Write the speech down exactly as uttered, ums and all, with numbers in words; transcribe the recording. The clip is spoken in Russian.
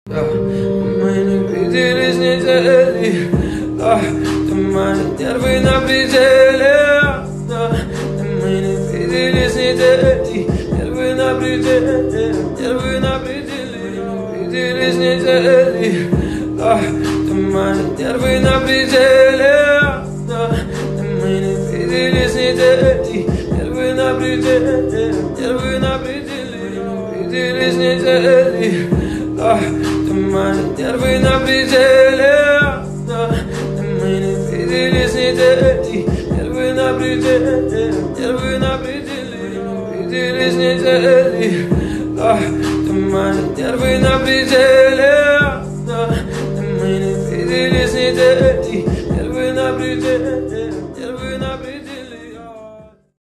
Да, мы не виделись недели, а, ты мои нервы на пределе. Да, мы не виделись недели, нервы на пределе, нервы на пределе. Не виделись недели, а, ты мои нервы на пределе. Да, мы не виделись недели, нервы на пределе, нервы на пределе. Не виделись недели, а, ты мои нервы на пределе. Да, мы не виделись недели, нервы на пределе, нервы на пределе. Не виделись недели, а, ты мои нервы на пределе. Да, мы не виделись недели, нервы на пределе.